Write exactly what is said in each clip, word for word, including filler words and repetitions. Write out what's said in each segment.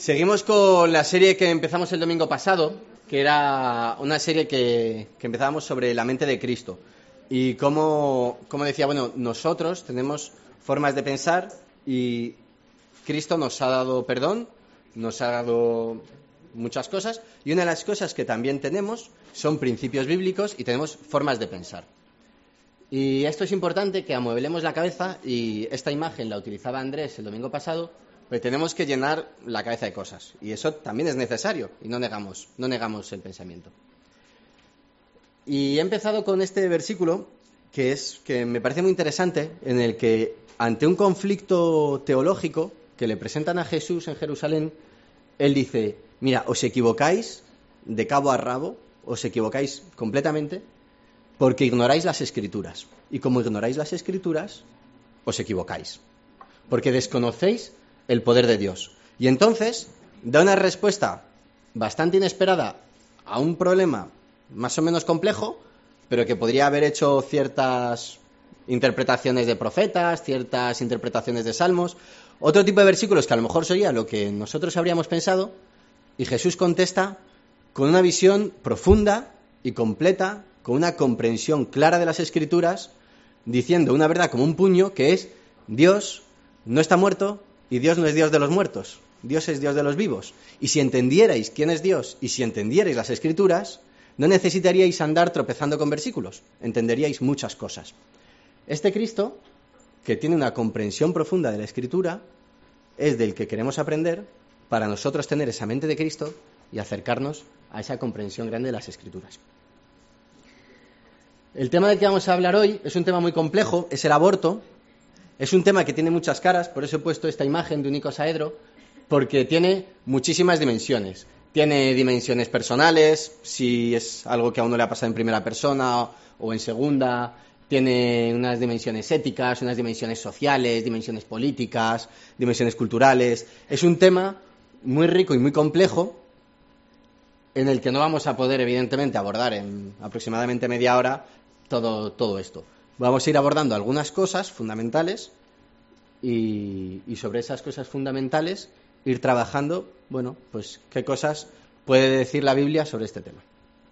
Seguimos con la serie que empezamos el domingo pasado, que era una serie que, que empezábamos sobre la mente de Cristo. Y como, como decía, bueno, nosotros tenemos formas de pensar y Cristo nos ha dado perdón, nos ha dado muchas cosas, y una de las cosas que también tenemos son principios bíblicos y tenemos formas de pensar. Y esto es importante, que amueblemos la cabeza, y esta imagen la utilizaba Andrés el domingo pasado, pues tenemos que llenar la cabeza de cosas, y eso también es necesario, y no negamos, no negamos el pensamiento. Y he empezado con este versículo, que es que me parece muy interesante, en el que ante un conflicto teológico que le presentan a Jesús en Jerusalén, él dice: mira, os equivocáis de cabo a rabo, os equivocáis completamente, porque ignoráis las Escrituras. Y como ignoráis las Escrituras, os equivocáis, porque desconocéis el poder de Dios. Y entonces da una respuesta bastante inesperada a un problema más o menos complejo, pero que podría haber hecho ciertas interpretaciones de profetas, ciertas interpretaciones de salmos, otro tipo de versículos que a lo mejor sería lo que nosotros habríamos pensado, y Jesús contesta con una visión profunda y completa, con una comprensión clara de las Escrituras, diciendo una verdad como un puño, que es: Dios no está muerto y Dios no es Dios de los muertos, Dios es Dios de los vivos. Y si entendierais quién es Dios y si entendierais las Escrituras, no necesitaríais andar tropezando con versículos, entenderíais muchas cosas. Este Cristo, que tiene una comprensión profunda de la Escritura, es del que queremos aprender para nosotros tener esa mente de Cristo y acercarnos a esa comprensión grande de las Escrituras. El tema del que vamos a hablar hoy es un tema muy complejo, es el aborto. Es un tema que tiene muchas caras, por eso he puesto esta imagen de un icosaedro, porque tiene muchísimas dimensiones. Tiene dimensiones personales, si es algo que a uno le ha pasado en primera persona o en segunda. Tiene unas dimensiones éticas, unas dimensiones sociales, dimensiones políticas, dimensiones culturales. Es un tema muy rico y muy complejo, en el que no vamos a poder, evidentemente, abordar en aproximadamente media hora todo, todo esto. Vamos a ir abordando algunas cosas fundamentales y, y sobre esas cosas fundamentales ir trabajando, bueno, pues qué cosas puede decir la Biblia sobre este tema.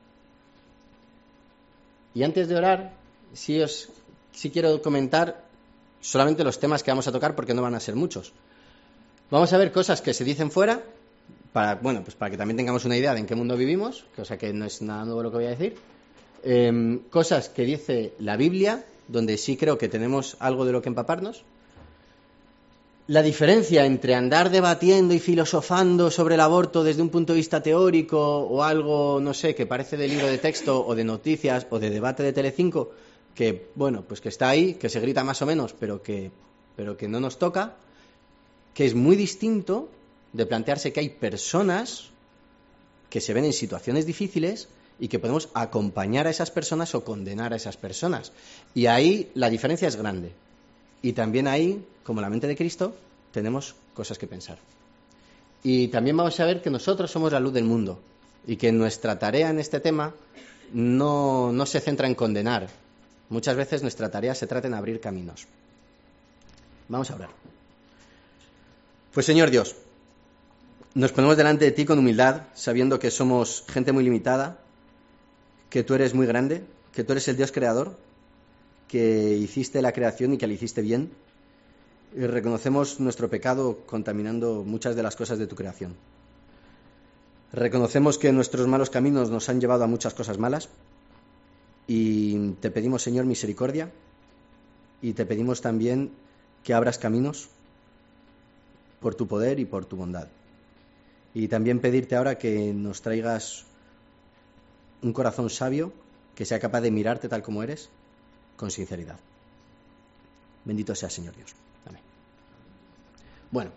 Y antes de orar, sí, os, sí quiero comentar solamente los temas que vamos a tocar, porque no van a ser muchos. Vamos a ver cosas que se dicen fuera, para, bueno, pues para que también tengamos una idea de en qué mundo vivimos, que, o sea que no es nada nuevo lo que voy a decir. Eh, cosas que dice la Biblia, donde sí creo que tenemos algo de lo que empaparnos. La diferencia entre andar debatiendo y filosofando sobre el aborto desde un punto de vista teórico o algo, no sé, que parece de libro de texto o de noticias o de debate de Telecinco, que, bueno, pues que está ahí, que se grita más o menos, pero que, pero que no nos toca, que es muy distinto de plantearse que hay personas que se ven en situaciones difíciles y que podemos acompañar a esas personas o condenar a esas personas. Y ahí la diferencia es grande. Y también ahí, como la mente de Cristo, tenemos cosas que pensar. Y también vamos a ver que nosotros somos la luz del mundo y que nuestra tarea en este tema no, no se centra en condenar. Muchas veces nuestra tarea se trata en abrir caminos. Vamos a orar. Pues Señor Dios, nos ponemos delante de ti con humildad, sabiendo que somos gente muy limitada, que tú eres muy grande, que tú eres el Dios creador, que hiciste la creación y que la hiciste bien, y reconocemos nuestro pecado contaminando muchas de las cosas de tu creación. Reconocemos que nuestros malos caminos nos han llevado a muchas cosas malas, y te pedimos, Señor, misericordia, y te pedimos también que abras caminos por tu poder y por tu bondad. Y también pedirte ahora que nos traigas un corazón sabio que sea capaz de mirarte tal como eres, con sinceridad. Bendito sea, Señor Dios. Amén. Bueno,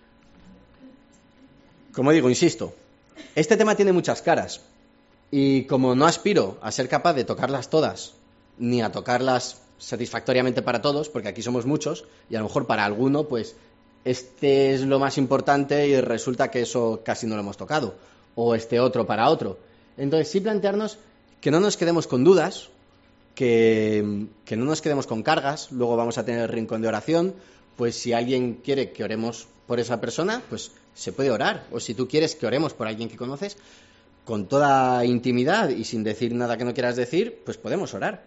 como digo, insisto, este tema tiene muchas caras, y como no aspiro a ser capaz de tocarlas todas, ni a tocarlas satisfactoriamente para todos, porque aquí somos muchos, y a lo mejor para alguno, pues, este es lo más importante y resulta que eso casi no lo hemos tocado, o este otro para otro. Entonces sí plantearnos que no nos quedemos con dudas, que, que no nos quedemos con cargas. Luego vamos a tener el rincón de oración, pues si alguien quiere que oremos por esa persona, pues se puede orar. O si tú quieres que oremos por alguien que conoces, con toda intimidad y sin decir nada que no quieras decir, pues podemos orar.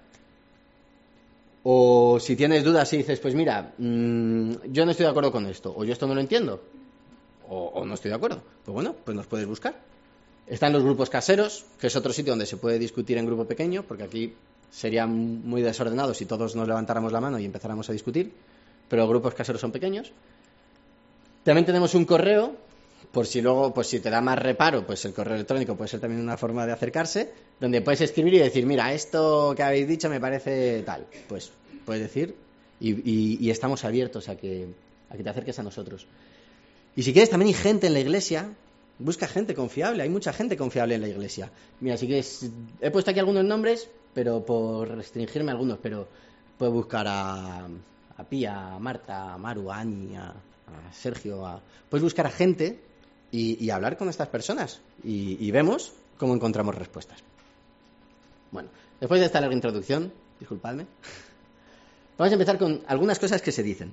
O si tienes dudas y dices, pues mira, mmm, yo no estoy de acuerdo con esto, o yo esto no lo entiendo, o, o no estoy de acuerdo, pues bueno, pues nos puedes buscar. Están los grupos caseros, que es otro sitio donde se puede discutir en grupo pequeño, porque aquí sería muy desordenado si todos nos levantáramos la mano y empezáramos a discutir, pero los grupos caseros son pequeños. También tenemos un correo, por si luego, pues si te da más reparo, pues el correo electrónico puede ser también una forma de acercarse, donde puedes escribir y decir, mira, esto que habéis dicho me parece tal. Pues puedes decir y, y, y estamos abiertos a que, a que te acerques a nosotros. Y si quieres, también hay gente en la iglesia, busca gente confiable, hay mucha gente confiable en la iglesia. Mira, si quieres, he puesto aquí algunos nombres, pero por restringirme algunos, pero puedes buscar a, a Pía, a Marta, a Maru, a Ani, a, a Sergio, a, puedes buscar a gente y, y hablar con estas personas y, y vemos cómo encontramos respuestas. Bueno, después de esta larga introducción, disculpadme, vamos a empezar con algunas cosas que se dicen.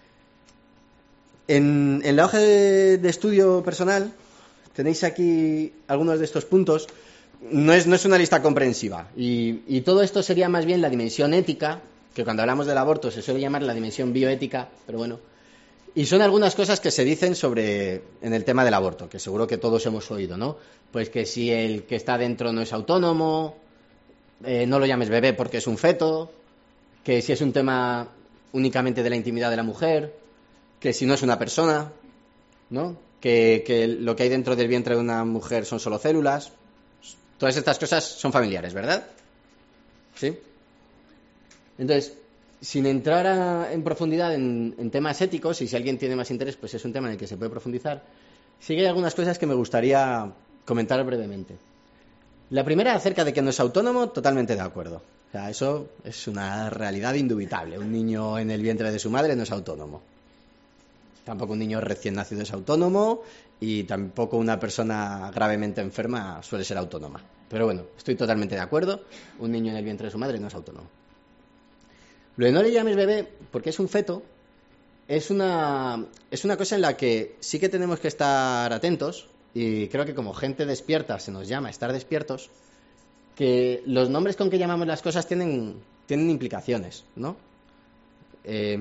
En, en la hoja de, de estudio personal tenéis aquí algunos de estos puntos. No es, no es una lista comprensiva y, y todo esto sería más bien la dimensión ética, que cuando hablamos del aborto se suele llamar la dimensión bioética, pero bueno. Y son algunas cosas que se dicen sobre en el tema del aborto, que seguro que todos hemos oído, ¿no? Pues que si el que está dentro no es autónomo, eh, no lo llames bebé porque es un feto, que si es un tema únicamente de la intimidad de la mujer, que si no es una persona, ¿no? Que, que lo que hay dentro del vientre de una mujer son solo células. Todas estas cosas son familiares, ¿verdad? ¿Sí? Entonces, sin entrar a, en profundidad en, en temas éticos, y si alguien tiene más interés, pues es un tema en el que se puede profundizar, sí que hay algunas cosas que me gustaría comentar brevemente. La primera, acerca de que no es autónomo, totalmente de acuerdo. O sea, eso es una realidad indubitable. Un niño en el vientre de su madre no es autónomo. Tampoco un niño recién nacido es autónomo y tampoco una persona gravemente enferma suele ser autónoma. Pero bueno, estoy totalmente de acuerdo. Un niño en el vientre de su madre no es autónomo. Lo de no le llames bebé, porque es un feto, es una, es una cosa en la que sí que tenemos que estar atentos, y creo que como gente despierta se nos llama estar despiertos, que los nombres con que llamamos las cosas tienen, tienen implicaciones, ¿no? Eh,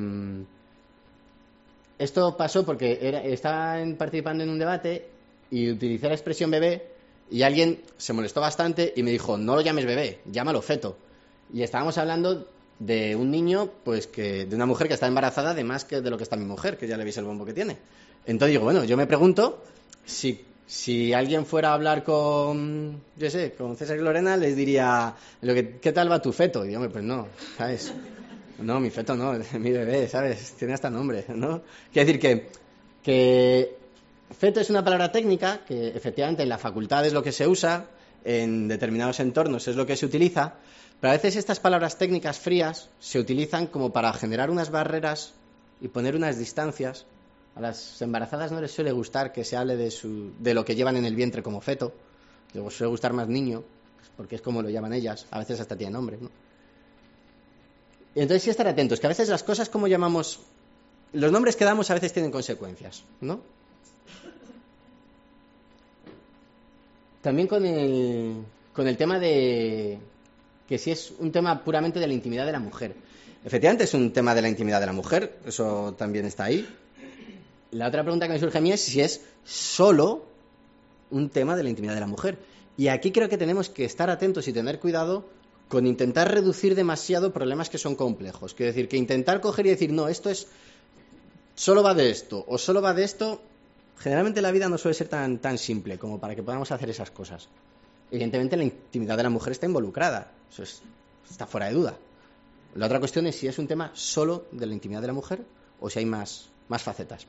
esto pasó porque era, estaba participando en un debate y utilicé la expresión bebé y alguien se molestó bastante y me dijo, no lo llames bebé, llámalo feto. Y estábamos hablando de un niño, pues que de una mujer que está embarazada de más que de lo que está mi mujer, que ya le veis el bombo que tiene. Entonces digo, bueno, yo me pregunto si, si alguien fuera a hablar con, yo sé, con César y Lorena, les diría, lo que, ¿qué tal va tu feto? Y yo, pues no, ¿sabes? No, mi feto no, mi bebé, ¿sabes? Tiene hasta nombre, ¿no? Quiere decir que, que feto es una palabra técnica que efectivamente en la facultad es lo que se usa, en determinados entornos es lo que se utiliza, pero a veces estas palabras técnicas frías se utilizan como para generar unas barreras y poner unas distancias. A las embarazadas no les suele gustar que se hable de, su, de lo que llevan en el vientre como feto, les suele gustar más niño, porque es como lo llaman ellas, a veces hasta tiene nombre, ¿no? Y entonces sí estar atentos, que a veces las cosas como llamamos, los nombres que damos a veces tienen consecuencias, ¿no? También con el, con el tema de que si es un tema puramente de la intimidad de la mujer. Efectivamente es un tema de la intimidad de la mujer, eso también está ahí. La otra pregunta que me surge a mí es si es solo un tema de la intimidad de la mujer. Y aquí creo que tenemos que estar atentos y tener cuidado con intentar reducir demasiado problemas que son complejos. Quiero decir, que intentar coger y decir, no, esto es, solo va de esto, o solo va de esto, generalmente la vida no suele ser tan, tan simple como para que podamos hacer esas cosas. Evidentemente la intimidad de la mujer está involucrada, eso es, está fuera de duda. La otra cuestión es si es un tema solo de la intimidad de la mujer o si hay más, más facetas.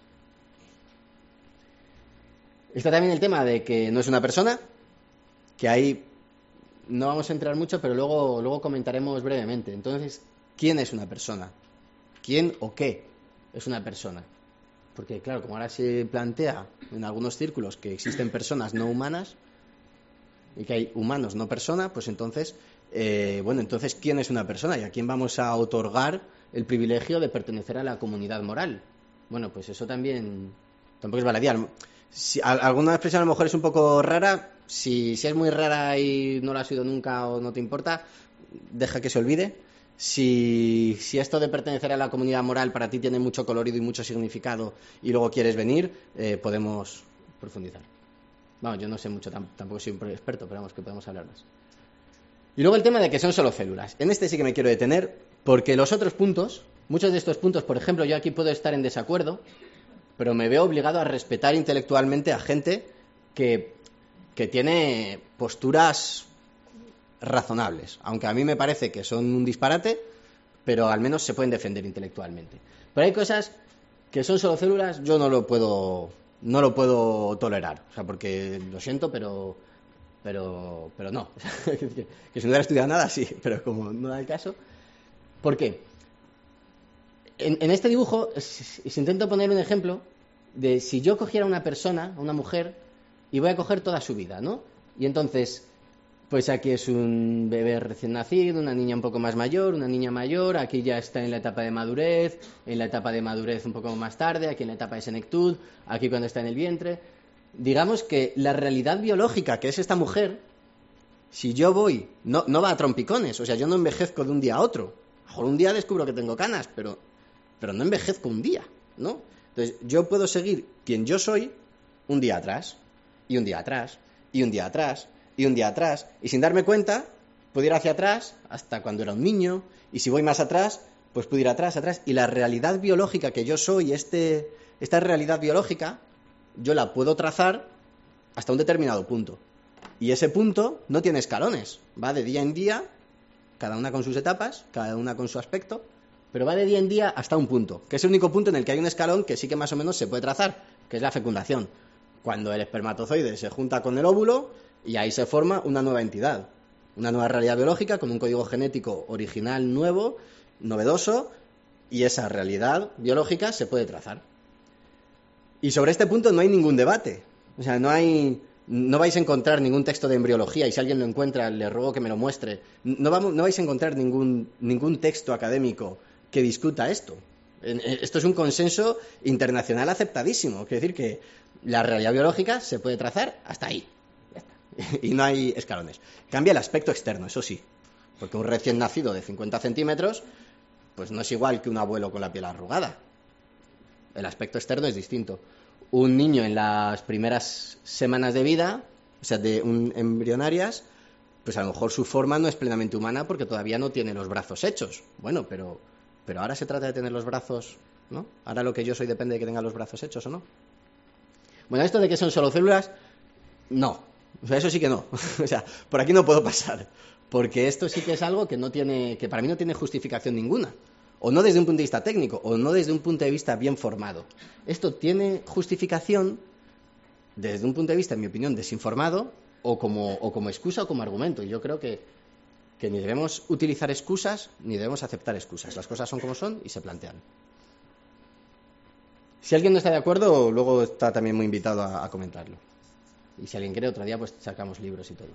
Está también el tema de que no es una persona, que ahí no vamos a entrar mucho, pero luego, luego comentaremos brevemente. Entonces, ¿quién es una persona? ¿Quién o qué es una persona? Porque, claro, como ahora se plantea en algunos círculos que existen personas no humanas y que hay humanos no persona, pues entonces, eh, bueno, entonces, ¿quién es una persona? ¿Y a quién vamos a otorgar el privilegio de pertenecer a la comunidad moral? Bueno, pues eso también tampoco es baladí. Si, a, alguna expresión a lo mejor es un poco rara. Si, si es muy rara y no la has oído nunca o no te importa, deja que se olvide. Si, si esto de pertenecer a la comunidad moral para ti tiene mucho colorido y mucho significado y luego quieres venir, eh, podemos profundizar. Vamos, yo no sé mucho, tampoco soy un experto, pero vamos, que podemos hablar más. Y luego el tema de que son solo células. En este sí que me quiero detener, porque los otros puntos, muchos de estos puntos, por ejemplo, yo aquí puedo estar en desacuerdo, pero me veo obligado a respetar intelectualmente a gente que, que tiene posturas razonables, aunque a mí me parece que son un disparate, pero al menos se pueden defender intelectualmente. Pero hay cosas que son solo células, yo no lo puedo, no lo puedo tolerar, o sea, porque lo siento, pero, pero, pero no. Que si no hubiera estudiado nada, sí, pero como no da el caso. ¿Por qué? En, en este dibujo, si, si intento poner un ejemplo de si yo cogiera a una persona, a una mujer, y voy a coger toda su vida, ¿no? Y entonces, pues aquí es un bebé recién nacido, una niña un poco más mayor, una niña mayor, aquí ya está en la etapa de madurez, en la etapa de madurez un poco más tarde, aquí en la etapa de senectud, aquí cuando está en el vientre. Digamos que la realidad biológica que es esta mujer, si yo voy, no, no va a trompicones, o sea, yo no envejezco de un día a otro. A lo mejor un día descubro que tengo canas, pero, pero no envejezco un día, ¿no? Entonces, yo puedo seguir quien yo soy un día atrás, y un día atrás, y un día atrás, y un día atrás, y sin darme cuenta, puedo ir hacia atrás hasta cuando era un niño, y si voy más atrás, pues puedo ir atrás, atrás, y la realidad biológica que yo soy, este, esta realidad biológica, yo la puedo trazar hasta un determinado punto. Y ese punto no tiene escalones, va de día en día, cada una con sus etapas, cada una con su aspecto, pero va de día en día hasta un punto, que es el único punto en el que hay un escalón que sí que más o menos se puede trazar, que es la fecundación, cuando el espermatozoide se junta con el óvulo y ahí se forma una nueva entidad, una nueva realidad biológica con un código genético original nuevo, novedoso, y esa realidad biológica se puede trazar. Y sobre este punto no hay ningún debate, o sea, no hay... No vais a encontrar ningún texto de embriología, y si alguien lo encuentra, le ruego que me lo muestre. No, vamos, no vais a encontrar ningún, ningún texto académico que discuta esto. Esto es un consenso internacional aceptadísimo. Quiere decir que la realidad biológica se puede trazar hasta ahí. Ya está. Y no hay escalones. Cambia el aspecto externo, eso sí. Porque un recién nacido de cincuenta centímetros, pues no es igual que un abuelo con la piel arrugada. El aspecto externo es distinto. Un niño en las primeras semanas de vida, o sea, de un, embrionarias, pues a lo mejor su forma no es plenamente humana porque todavía no tiene los brazos hechos. Bueno, pero, pero ahora se trata de tener los brazos, ¿no? Ahora lo que yo soy depende de que tenga los brazos hechos o no. Bueno, esto de que son solo células, no. O sea, eso sí que no. O sea, por aquí no puedo pasar. Porque esto sí que es algo que no tiene, que para mí no tiene justificación ninguna. O no desde un punto de vista técnico, o no desde un punto de vista bien formado. Esto tiene justificación desde un punto de vista, en mi opinión, desinformado, o como, o como excusa o como argumento. Y yo creo que, que ni debemos utilizar excusas, ni debemos aceptar excusas. Las cosas son como son y se plantean. Si alguien no está de acuerdo, luego está también muy invitado a, a comentarlo. Y si alguien quiere, otro día pues sacamos libros y todo.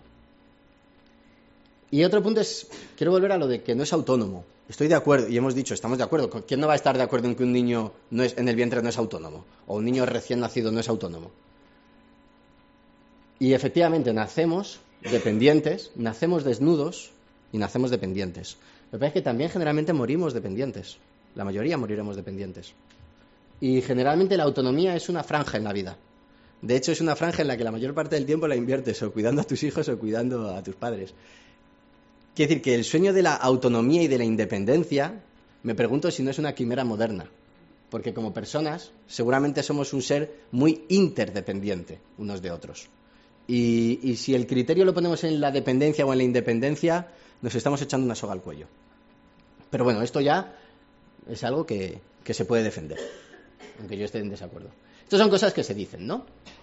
Y otro punto es, quiero volver a lo de que no es autónomo. Estoy de acuerdo, y hemos dicho, estamos de acuerdo. ¿Quién no va a estar de acuerdo en que un niño no es, en el vientre no es autónomo? O un niño recién nacido no es autónomo. Y efectivamente nacemos dependientes, nacemos desnudos y nacemos dependientes. Lo que pasa es que también generalmente morimos dependientes. La mayoría moriremos dependientes. Y generalmente la autonomía es una franja en la vida. De hecho, es una franja en la que la mayor parte del tiempo la inviertes, o cuidando a tus hijos o cuidando a tus padres. Quiere decir que el sueño de la autonomía y de la independencia, me pregunto si no es una quimera moderna, porque como personas seguramente somos un ser muy interdependiente unos de otros. Y, y si el criterio lo ponemos en la dependencia o en la independencia, nos estamos echando una soga al cuello. Pero bueno, esto ya es algo que, que se puede defender, aunque yo esté en desacuerdo. Estas son cosas que se dicen, ¿no?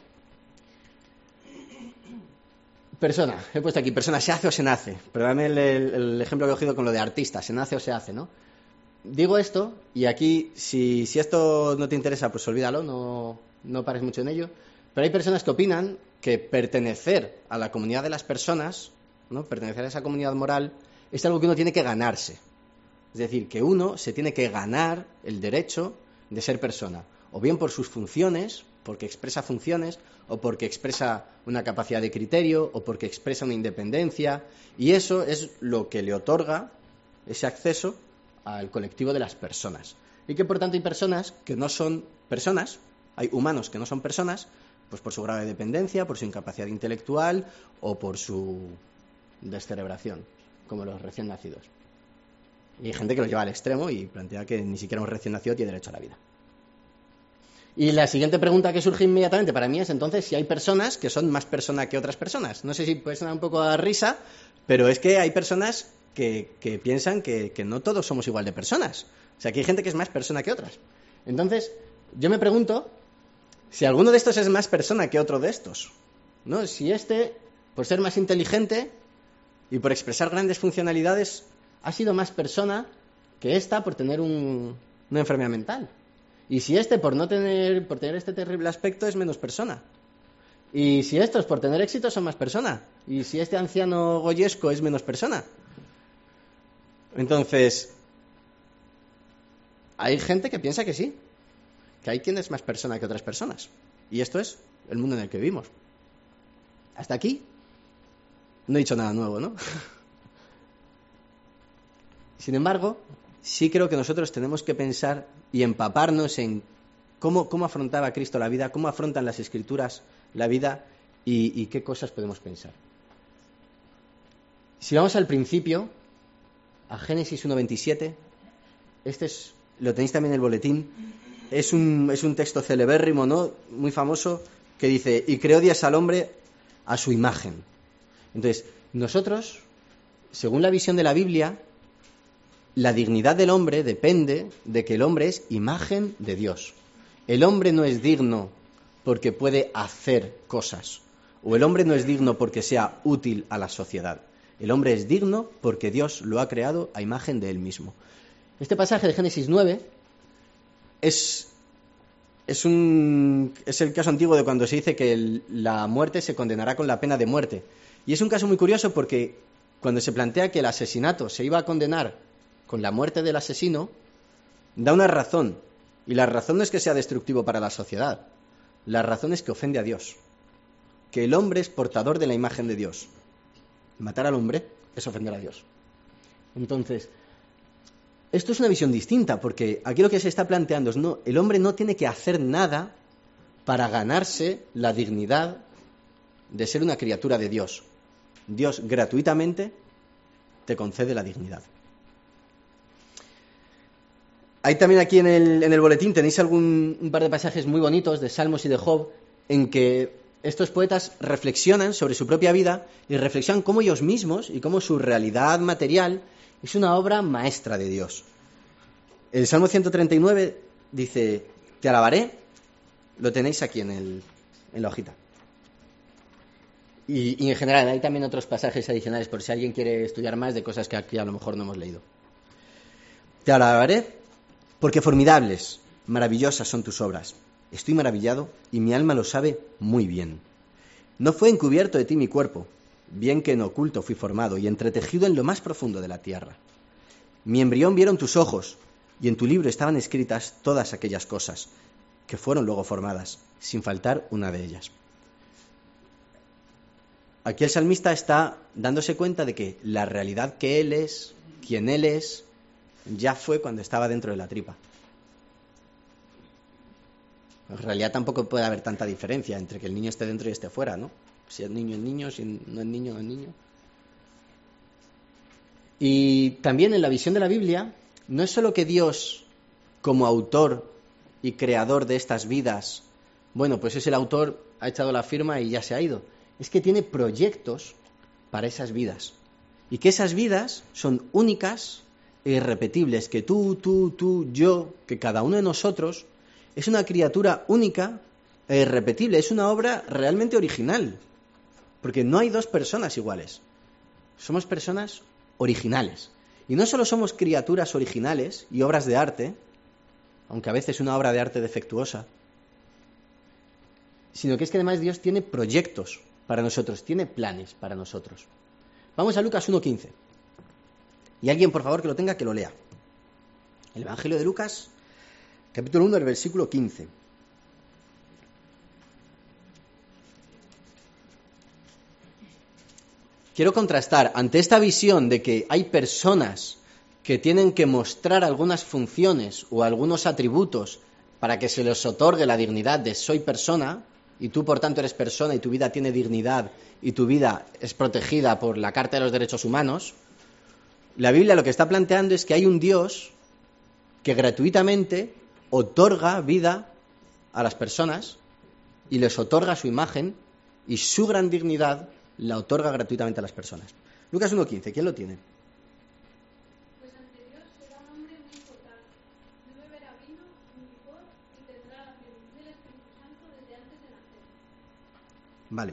Persona, he puesto aquí, persona, ¿se hace o se nace? Perdóname el, el, el ejemplo que he cogido con lo de artista, ¿se nace o se hace, no? Digo esto, y aquí, si, si esto no te interesa, pues olvídalo, no, no pares mucho en ello, pero hay personas que opinan que pertenecer a la comunidad de las personas, ¿no? Pertenecer a esa comunidad moral, es algo que uno tiene que ganarse. Es decir, que uno se tiene que ganar el derecho de ser persona, o bien por sus funciones, porque expresa funciones, o porque expresa una capacidad de criterio, o porque expresa una independencia, y eso es lo que le otorga ese acceso al colectivo de las personas. Y que por tanto hay personas que no son personas, hay humanos que no son personas, pues por su grado de dependencia, por su incapacidad intelectual o por su descerebración, como los recién nacidos. Y hay gente que lo lleva al extremo y plantea que ni siquiera un recién nacido tiene derecho a la vida. Y la siguiente pregunta que surge inmediatamente para mí es entonces si hay personas que son más personas que otras personas. No sé si puede sonar un poco a risa, pero es que hay personas que, que piensan que, que no todos somos igual de personas. O sea, que hay gente que es más persona que otras. Entonces, yo me pregunto si alguno de estos es más persona que otro de estos, ¿no? Si este, por ser más inteligente y por expresar grandes funcionalidades, ha sido más persona que esta por tener un, una enfermedad mental. Y si este, por no tener, por tener este terrible aspecto, es menos persona. Y si estos, por tener éxito, son más persona. Y si este anciano goyesco es menos persona. Entonces, hay gente que piensa que sí, que hay quien es más persona que otras personas. Y esto es el mundo en el que vivimos. Hasta aquí no he dicho nada nuevo, ¿no? Sin embargo, sí creo que nosotros tenemos que pensar y empaparnos en cómo, cómo afrontaba Cristo la vida, cómo afrontan las Escrituras la vida y, y qué cosas podemos pensar. Si vamos al principio, a Génesis uno veintisiete, este es, lo tenéis también en el boletín, es un, es un texto celebérrimo, ¿no? Muy famoso, que dice, y creó Dios al hombre a su imagen. Entonces, nosotros, según la visión de la Biblia, la dignidad del hombre depende de que el hombre es imagen de Dios. El hombre no es digno porque puede hacer cosas, o el hombre no es digno porque sea útil a la sociedad. El hombre es digno porque Dios lo ha creado a imagen de él mismo. Este pasaje de Génesis nueve es, es, un, es el caso antiguo de cuando se dice que el, la muerte se condenará con la pena de muerte. Y es un caso muy curioso porque cuando se plantea que el asesinato se iba a condenar con la muerte del asesino, da una razón. Y la razón no es que sea destructivo para la sociedad. La razón es que ofende a Dios. Que el hombre es portador de la imagen de Dios. Matar al hombre es ofender a Dios. Entonces, esto es una visión distinta, porque aquí lo que se está planteando es no, el hombre no tiene que hacer nada para ganarse la dignidad de ser una criatura de Dios. Dios gratuitamente te concede la dignidad. Hay también aquí en el, en el boletín, tenéis algún, un par de pasajes muy bonitos de Salmos y de Job, en que estos poetas reflexionan sobre su propia vida y reflexionan cómo ellos mismos y cómo su realidad material es una obra maestra de Dios. El Salmo ciento treinta y nueve dice, te alabaré, lo tenéis aquí en, el, en la hojita. Y, y en general hay también otros pasajes adicionales por si alguien quiere estudiar más de cosas que aquí a lo mejor no hemos leído. Te alabaré porque formidables, maravillosas son tus obras. Estoy maravillado y mi alma lo sabe muy bien. No fue encubierto de ti mi cuerpo, bien que en oculto fui formado y entretejido en lo más profundo de la tierra. Mi embrión vieron tus ojos y en tu libro estaban escritas todas aquellas cosas que fueron luego formadas, sin faltar una de ellas. Aquí el salmista está dándose cuenta de que la realidad que él es, quien él es, ya fue cuando estaba dentro de la tripa. En realidad tampoco puede haber tanta diferencia entre que el niño esté dentro y esté fuera, ¿no? Si es niño es niño, si no es niño no es niño. Y también en la visión de la Biblia, no es solo que Dios, como autor y creador de estas vidas, bueno, pues es el autor, ha echado la firma y ya se ha ido. Es que tiene proyectos para esas vidas. Y que esas vidas son únicas e irrepetibles, que tú, tú, tú, yo, que cada uno de nosotros es una criatura única e irrepetible, es una obra realmente original, porque no hay dos personas iguales, somos personas originales. Y no solo somos criaturas originales y obras de arte, aunque a veces una obra de arte defectuosa, sino que es que además Dios tiene proyectos para nosotros, tiene planes para nosotros. Vamos a Lucas uno quince. Y alguien, por favor, que lo tenga, que lo lea. El Evangelio de Lucas, capítulo uno, el versículo quince. quiero contrastar ante esta visión de que hay personas que tienen que mostrar algunas funciones o algunos atributos para que se les otorgue la dignidad de soy persona, y tú por tanto eres persona y tu vida tiene dignidad y tu vida es protegida por la Carta de los Derechos Humanos. La Biblia lo que está planteando es que hay un Dios que gratuitamente otorga vida a las personas y les otorga su imagen, y su gran dignidad la otorga gratuitamente a las personas. Lucas uno quince, ¿quién lo tiene? Pues ante Dios será un hombre muy importante, no beberá vino ni licor y tendrá la plenitud del Espíritu Santo desde antes de nacer. Vale.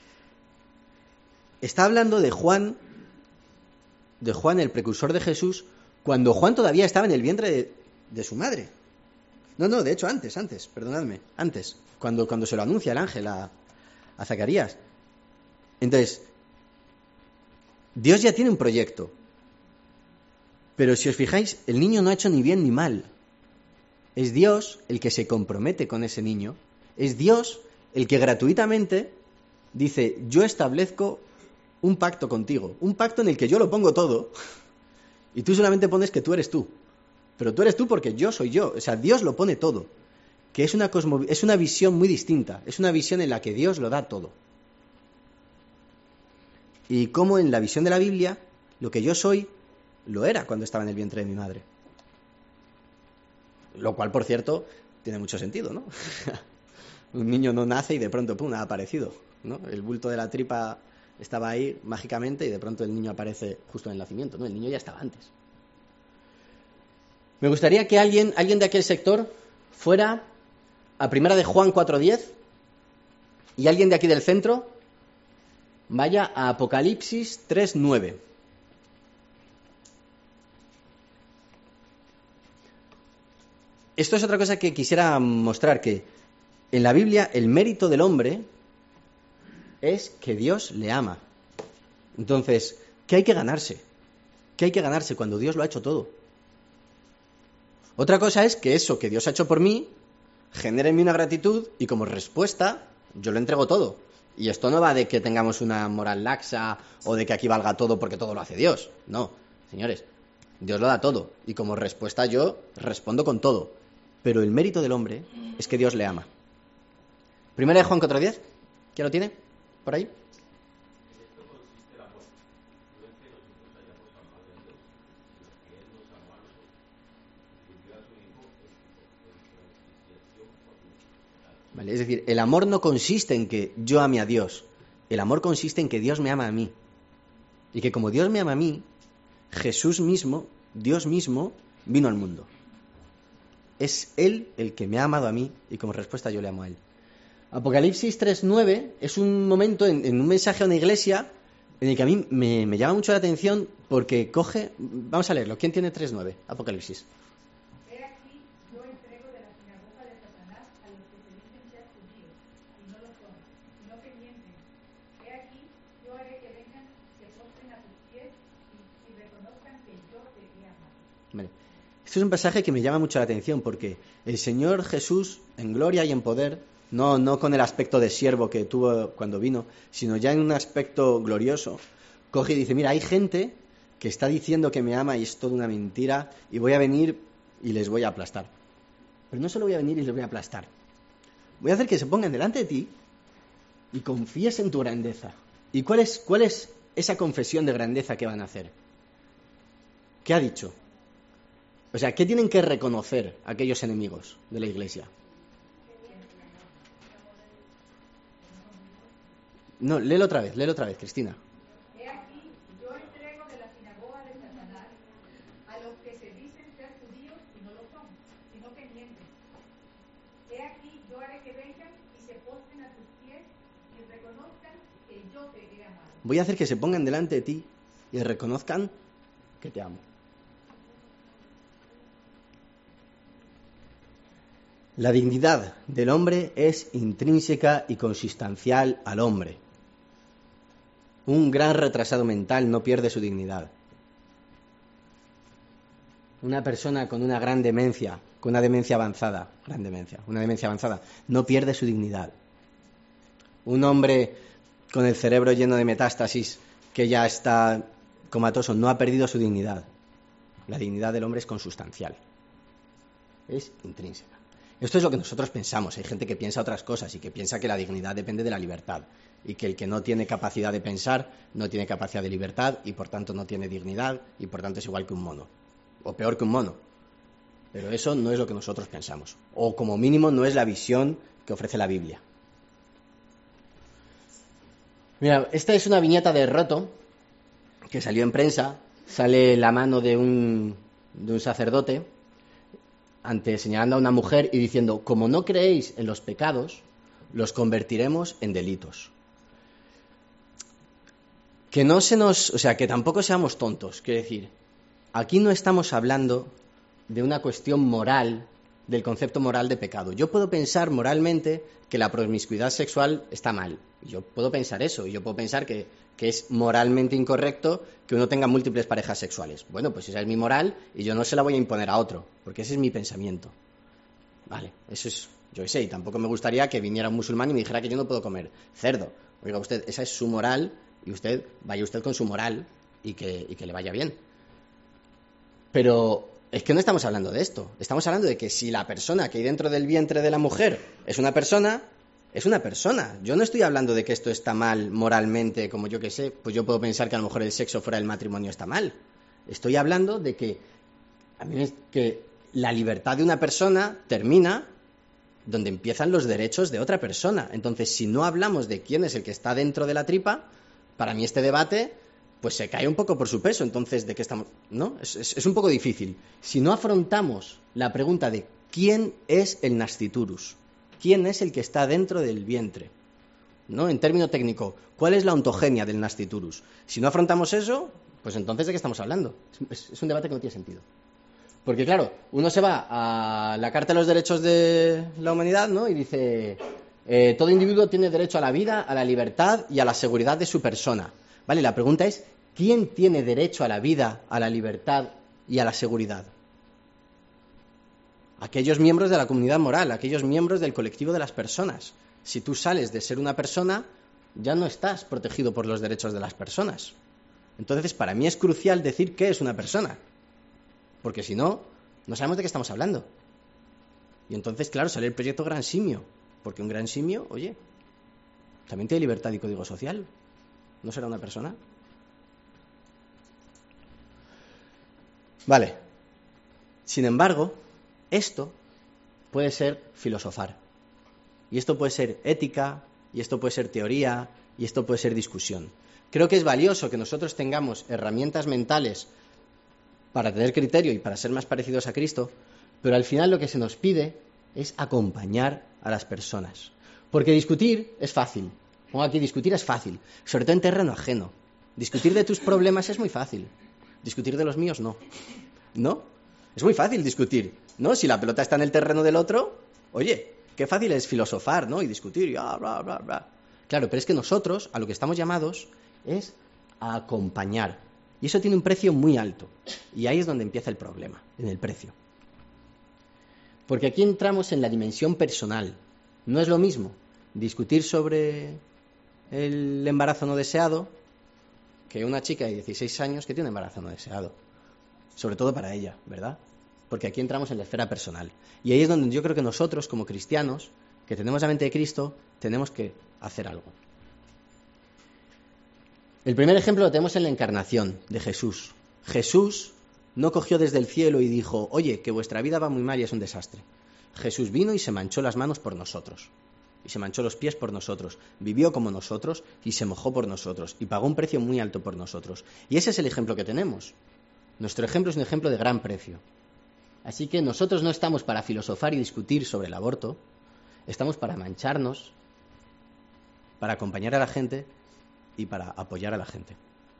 Está hablando de Juan, de Juan, el precursor de Jesús, cuando Juan todavía estaba en el vientre de, de su madre. No, no, de hecho antes, antes, perdonadme, antes, cuando, cuando se lo anuncia el ángel a, a Zacarías. Entonces, Dios ya tiene un proyecto, pero si os fijáis, el niño no ha hecho ni bien ni mal. Es Dios el que se compromete con ese niño, es Dios el que gratuitamente dice, yo establezco un pacto contigo, un pacto en el que yo lo pongo todo, y tú solamente pones que tú eres tú. Pero tú eres tú porque yo soy yo. O sea, Dios lo pone todo. Que es una, cosmo, es una visión muy distinta. Es una visión en la que Dios lo da todo. Y como en la visión de la Biblia, lo que yo soy, lo era cuando estaba en el vientre de mi madre. Lo cual, por cierto, tiene mucho sentido, ¿no? Un niño no nace y de pronto, pum, ha aparecido, ¿no? El bulto de la tripa estaba ahí mágicamente y de pronto el niño aparece justo en el nacimiento, ¿no? El niño ya estaba antes. Me gustaría que alguien, alguien de aquel sector fuera a Primera de Juan cuatro diez y alguien de aquí del centro vaya a Apocalipsis tres nueve. Esto es otra cosa que quisiera mostrar, que en la Biblia el mérito del hombre es que Dios le ama. Entonces, ¿qué hay que ganarse? ¿Qué hay que ganarse cuando Dios lo ha hecho todo? Otra cosa es que eso que Dios ha hecho por mí genere en mí una gratitud y como respuesta yo lo entrego todo. Y esto no va de que tengamos una moral laxa o de que aquí valga todo porque todo lo hace Dios. No, señores, Dios lo da todo y como respuesta yo respondo con todo. Pero el mérito del hombre es que Dios le ama. Primera de Juan cuatro diez, ¿quién lo tiene? ¿Por ahí? Vale, es decir, el amor no consiste en que yo ame a Dios. El amor consiste en que Dios me ama a mí. Y que como Dios me ama a mí, Jesús mismo, Dios mismo, vino al mundo. Es Él el que me ha amado a mí y como respuesta yo le amo a Él. Apocalipsis tres nueve es un momento en, en un mensaje a una iglesia en el que a mí me, me llama mucho la atención porque coge... Vamos a leerlo. ¿Quién tiene tres nueve? Apocalipsis. He aquí, yo entrego de la sinagoga de Satanás a los que se dicen ser judíos, y no lo son, sino que mienten. He aquí, yo haré que vengan, se postren a tus pies y, y reconozcan que yo te he amado. Vale. Este es un pasaje que me llama mucho la atención porque el Señor Jesús, en gloria y en poder, no, no con el aspecto de siervo que tuvo cuando vino, sino ya en un aspecto glorioso, coge y dice, mira, hay gente que está diciendo que me ama y es toda una mentira y voy a venir y les voy a aplastar. Pero no solo voy a venir y les voy a aplastar. Voy a hacer que se pongan delante de ti y confíes en tu grandeza. ¿Y cuál es, cuál es esa confesión de grandeza que van a hacer? ¿Qué ha dicho? O sea, ¿qué tienen que reconocer aquellos enemigos de la iglesia? No, léelo otra vez, léelo otra vez, Cristina. He aquí, yo entrego de la sinagoga de Satanás a los que se dicen ser judíos y no lo son, sino que mienten. He aquí, yo haré que vengan y se postren a tus pies y reconozcan que yo te he amado. Voy a hacer que se pongan delante de ti y reconozcan que te amo. La dignidad del hombre es intrínseca y consustancial al hombre. Un gran retrasado mental no pierde su dignidad. Una persona con una gran demencia, con una demencia avanzada, gran demencia, una demencia avanzada, no pierde su dignidad. Un hombre con el cerebro lleno de metástasis que ya está comatoso, no ha perdido su dignidad. La dignidad del hombre es consustancial, es intrínseca. Esto es lo que nosotros pensamos. Hay gente que piensa otras cosas y que piensa que la dignidad depende de la libertad y que el que no tiene capacidad de pensar no tiene capacidad de libertad y por tanto no tiene dignidad y por tanto es igual que un mono o peor que un mono. Pero eso no es lo que nosotros pensamos, o como mínimo no es la visión que ofrece la Biblia. Mira, esta es una viñeta de Roto que salió en prensa. Sale la mano de un, de un sacerdote ante, señalando a una mujer y diciendo: como no creéis en los pecados, los convertiremos en delitos. Que no se nos, o sea, que tampoco seamos tontos. Quiero decir, aquí no estamos hablando de una cuestión moral, del concepto moral de pecado. Yo puedo pensar moralmente que la promiscuidad sexual está mal. Yo puedo pensar eso, y yo puedo pensar que, que es moralmente incorrecto que uno tenga múltiples parejas sexuales. Bueno, pues esa es mi moral y yo no se la voy a imponer a otro, porque ese es mi pensamiento. Vale, eso es, yo sé, y tampoco me gustaría que viniera un musulmán y me dijera que yo no puedo comer cerdo. Oiga usted, esa es su moral y usted, vaya usted con su moral y que, y que le vaya bien. Pero es que no estamos hablando de esto. Estamos hablando de que si la persona que hay dentro del vientre de la mujer es una persona, es una persona. Yo no estoy hablando de que esto está mal moralmente, como yo que sé, pues yo puedo pensar que a lo mejor el sexo fuera del matrimonio está mal. Estoy hablando de que, a mí es que la libertad de una persona termina donde empiezan los derechos de otra persona. Entonces, si no hablamos de quién es el que está dentro de la tripa, para mí este debate pues se cae un poco por su peso. Entonces, ¿de qué estamos? ¿No? Es, es, es un poco difícil. Si no afrontamos la pregunta de quién es el nasciturus, quién es el que está dentro del vientre, ¿no? En término técnico, ¿cuál es la ontogenia del nasciturus? Si no afrontamos eso, pues entonces ¿de qué estamos hablando? Es, es un debate que no tiene sentido. Porque claro, uno se va a la Carta de los Derechos de la Humanidad, ¿no? Y dice, eh, todo individuo tiene derecho a la vida, a la libertad y a la seguridad de su persona. Vale, la pregunta es, ¿quién tiene derecho a la vida, a la libertad y a la seguridad? Aquellos miembros de la comunidad moral, aquellos miembros del colectivo de las personas. Si tú sales de ser una persona, ya no estás protegido por los derechos de las personas. Entonces, para mí es crucial decir qué es una persona. Porque si no, no sabemos de qué estamos hablando. Y entonces, claro, sale el proyecto Gran Simio. Porque un gran simio, oye, también tiene libertad y código social. ¿No será una persona? Vale. Sin embargo, esto puede ser filosofar. Y esto puede ser ética, y esto puede ser teoría, y esto puede ser discusión. Creo que es valioso que nosotros tengamos herramientas mentales para tener criterio y para ser más parecidos a Cristo, pero al final lo que se nos pide es acompañar a las personas. Porque discutir es fácil. Pongo aquí, discutir es fácil, sobre todo en terreno ajeno. Discutir de tus problemas es muy fácil. Discutir de los míos, no. ¿No? Es muy fácil discutir, ¿no? Si la pelota está en el terreno del otro, oye, qué fácil es filosofar, ¿no? Y discutir, y ah, bla, bla, bla. Claro, pero es que nosotros, a lo que estamos llamados, es a acompañar. Y eso tiene un precio muy alto. Y ahí es donde empieza el problema, en el precio. Porque aquí entramos en la dimensión personal. No es lo mismo discutir sobre el embarazo no deseado que una chica de dieciséis años que tiene un embarazo no deseado. Sobre todo para ella, ¿verdad? Porque aquí entramos en la esfera personal. Y ahí es donde yo creo que nosotros, como cristianos, que tenemos la mente de Cristo, tenemos que hacer algo. El primer ejemplo lo tenemos en la encarnación de Jesús. Jesús no cogió desde el cielo y dijo, oye, que vuestra vida va muy mal y es un desastre. Jesús vino y se manchó las manos por nosotros. Y se manchó los pies por nosotros. Vivió como nosotros y se mojó por nosotros. Y pagó un precio muy alto por nosotros. Y ese es el ejemplo que tenemos. Nuestro ejemplo es un ejemplo de gran precio. Así que nosotros no estamos para filosofar y discutir sobre el aborto. Estamos para mancharnos, para acompañar a la gente y para apoyar a la gente.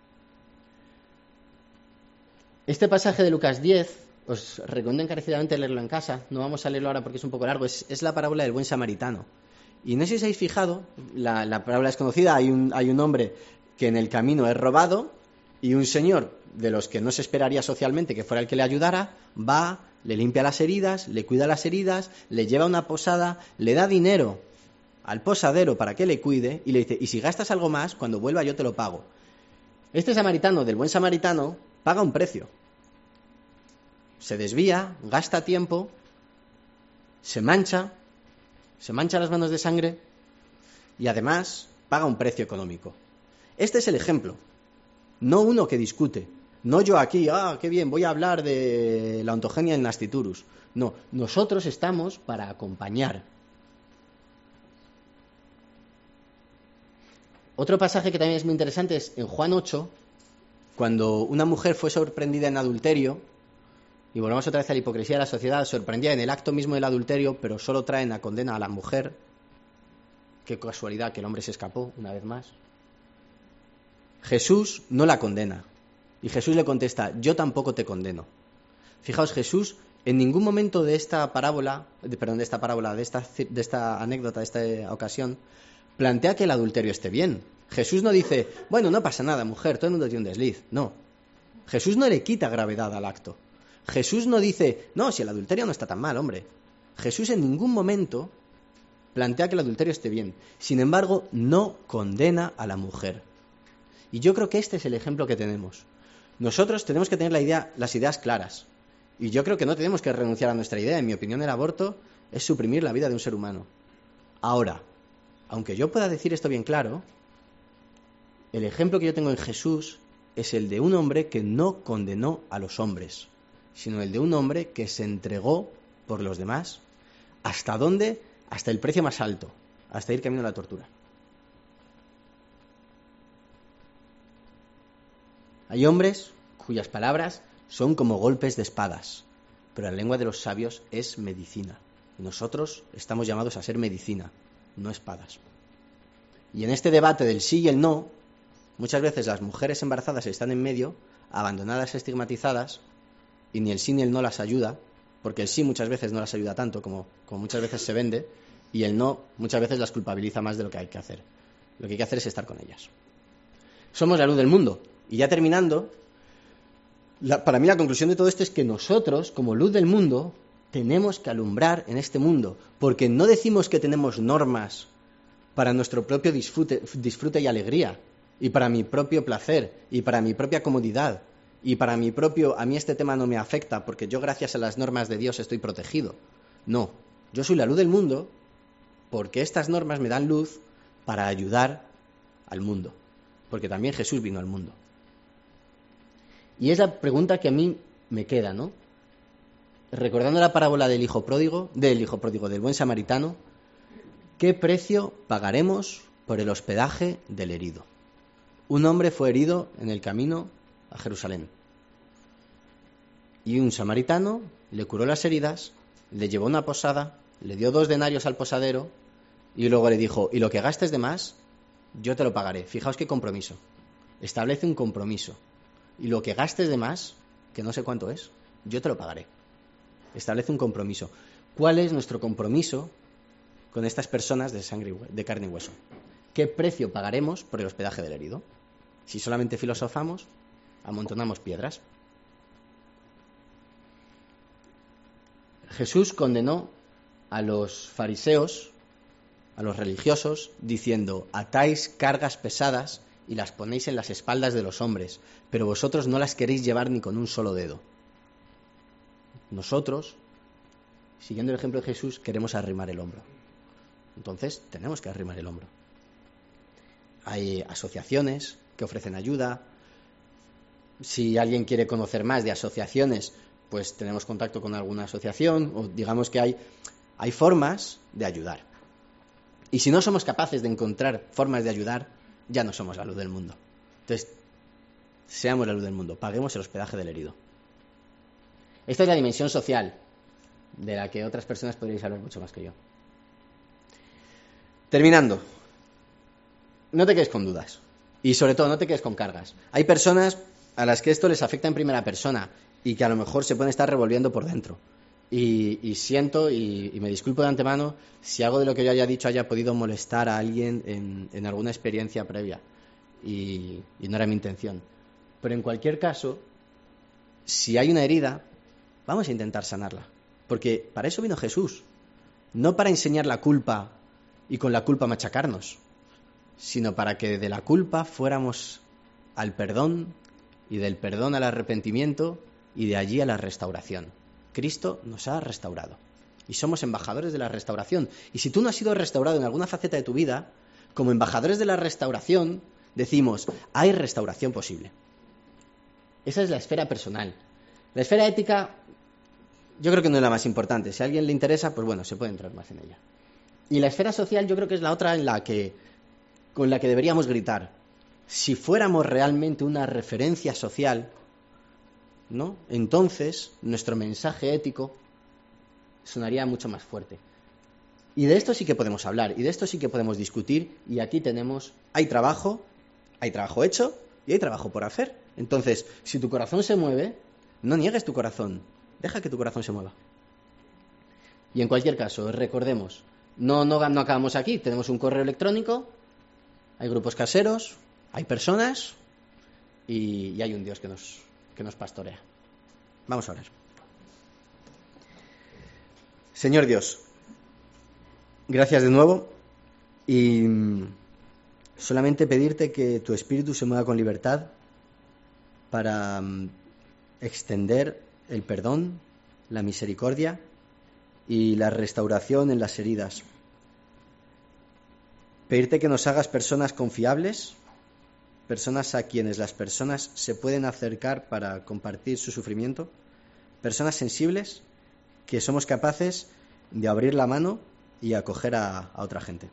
Este pasaje de Lucas diez, os recomiendo encarecidamente leerlo en casa. No vamos a leerlo ahora porque es un poco largo. Es, es la parábola del buen samaritano. Y no sé si os habéis fijado, la, la parábola es conocida. Hay un, hay un hombre que en el camino es robado y un señor de los que no se esperaría socialmente que fuera el que le ayudara, va, le limpia las heridas, le cuida las heridas, le lleva a una posada, le da dinero al posadero para que le cuide y le dice, y si gastas algo más, cuando vuelva yo te lo pago. Este samaritano del buen samaritano paga un precio. Se desvía, gasta tiempo, se mancha, se mancha las manos de sangre y además paga un precio económico. Este es el ejemplo, no uno que discute. No yo aquí, ah, qué bien, voy a hablar de la ontogenia en nasciturus. No, nosotros estamos para acompañar. Otro pasaje que también es muy interesante es en Juan ocho, cuando una mujer fue sorprendida en adulterio, y volvemos otra vez a la hipocresía de la sociedad, sorprendida en el acto mismo del adulterio, pero solo traen la condena a la mujer. Qué casualidad que el hombre se escapó una vez más. Jesús no la condena. Y Jesús le contesta, yo tampoco te condeno. Fijaos, Jesús en ningún momento de esta parábola, de, perdón, de esta parábola, de esta, de esta anécdota, de esta ocasión, plantea que el adulterio esté bien. Jesús no dice, bueno, no pasa nada, mujer, todo el mundo tiene un desliz. No. Jesús no le quita gravedad al acto. Jesús no dice, no, si el adulterio no está tan mal, hombre. Jesús en ningún momento plantea que el adulterio esté bien. Sin embargo, no condena a la mujer. Y yo creo que este es el ejemplo que tenemos. Nosotros tenemos que tener la idea, las ideas claras. Y yo creo que no tenemos que renunciar a nuestra idea. En mi opinión, el aborto es suprimir la vida de un ser humano. Ahora, aunque yo pueda decir esto bien claro, el ejemplo que yo tengo en Jesús es el de un hombre que no condenó a los hombres, sino el de un hombre que se entregó por los demás. ¿Hasta dónde? Hasta el precio más alto, hasta ir camino a la tortura. Hay hombres cuyas palabras son como golpes de espadas, pero la lengua de los sabios es medicina. Nosotros estamos llamados a ser medicina, no espadas. Y en este debate del sí y el no, muchas veces las mujeres embarazadas están en medio, abandonadas, estigmatizadas, y ni el sí ni el no las ayuda, porque el sí muchas veces no las ayuda tanto como, como muchas veces se vende, y el no muchas veces las culpabiliza más de lo que hay que hacer. Lo que hay que hacer es estar con ellas. Somos la luz del mundo. Y ya terminando, la, para mí la conclusión de todo esto es que nosotros, como luz del mundo, tenemos que alumbrar en este mundo, porque no decimos que tenemos normas para nuestro propio disfrute, disfrute y alegría, y para mi propio placer, y para mi propia comodidad, y para mi propio, a mí este tema no me afecta, porque yo gracias a las normas de Dios estoy protegido. No, yo soy la luz del mundo, porque estas normas me dan luz para ayudar al mundo, porque también Jesús vino al mundo. Y es la pregunta que a mí me queda, ¿no? Recordando la parábola del hijo pródigo, del hijo pródigo, del buen samaritano, ¿qué precio pagaremos por el hospedaje del herido? Un hombre fue herido en el camino a Jerusalén. Y un samaritano le curó las heridas, le llevó a una posada, le dio dos denarios al posadero y luego le dijo, y lo que gastes de más, yo te lo pagaré. Fijaos qué compromiso. Establece un compromiso. Y lo que gastes de más, que no sé cuánto es, yo te lo pagaré. Establece un compromiso. ¿Cuál es nuestro compromiso con estas personas de sangre, de carne y hueso? ¿Qué precio pagaremos por el hospedaje del herido? Si solamente filosofamos, amontonamos piedras. Jesús condenó a los fariseos, a los religiosos, diciendo, atáis cargas pesadas y las ponéis en las espaldas de los hombres, pero vosotros no las queréis llevar ni con un solo dedo. Nosotros, siguiendo el ejemplo de Jesús, queremos arrimar el hombro. Entonces, tenemos que arrimar el hombro. Hay asociaciones que ofrecen ayuda. Si alguien quiere conocer más de asociaciones, pues tenemos contacto con alguna asociación, o digamos que hay, hay formas de ayudar. Y si no somos capaces de encontrar formas de ayudar, ya no somos la luz del mundo. Entonces, seamos la luz del mundo, paguemos el hospedaje del herido. Esta es la dimensión social, de la que otras personas podríais hablar mucho más que yo. Terminando, no te quedes con dudas. Y sobre todo, no te quedes con cargas. Hay personas a las que esto les afecta en primera persona y que a lo mejor se pueden estar revolviendo por dentro. Y, y siento y, y me disculpo de antemano si algo de lo que yo haya dicho haya podido molestar a alguien en, en alguna experiencia previa. Y, y no era mi intención. Pero en cualquier caso, si hay una herida, vamos a intentar sanarla. Porque para eso vino Jesús. No para enseñar la culpa y con la culpa machacarnos, sino para que de la culpa fuéramos al perdón y del perdón al arrepentimiento y de allí a la restauración. Cristo nos ha restaurado y somos embajadores de la restauración. Y si tú no has sido restaurado en alguna faceta de tu vida, como embajadores de la restauración, decimos, hay restauración posible. Esa es la esfera personal. La esfera ética, yo creo que no es la más importante. Si a alguien le interesa, pues bueno, se puede entrar más en ella. Y la esfera social yo creo que es la otra en la que, con la que deberíamos gritar. Si fuéramos realmente una referencia social, ¿no? Entonces nuestro mensaje ético sonaría mucho más fuerte. Y de esto sí que podemos hablar, y de esto sí que podemos discutir, y aquí tenemos, hay trabajo, hay trabajo hecho, y hay trabajo por hacer. Entonces, si tu corazón se mueve, no niegues tu corazón, deja que tu corazón se mueva. Y en cualquier caso, recordemos, no, no, no acabamos aquí, tenemos un correo electrónico, hay grupos caseros, hay personas, y, y hay un Dios que nos, que nos pastorea. Vamos a orar. Señor Dios, gracias de nuevo, y solamente pedirte que tu espíritu se mueva con libertad para um, extender el perdón, la misericordia y la restauración en las heridas. Pedirte que nos hagas personas confiables, personas a quienes las personas se pueden acercar para compartir su sufrimiento, personas sensibles que somos capaces de abrir la mano y acoger a, a otra gente.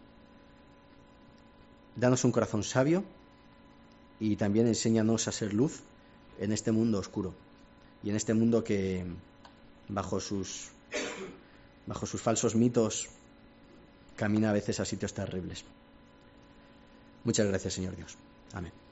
Danos un corazón sabio y también enséñanos a ser luz en este mundo oscuro y en este mundo que bajo sus, bajo sus falsos mitos camina a veces a sitios terribles. Muchas gracias, Señor Dios. Amén.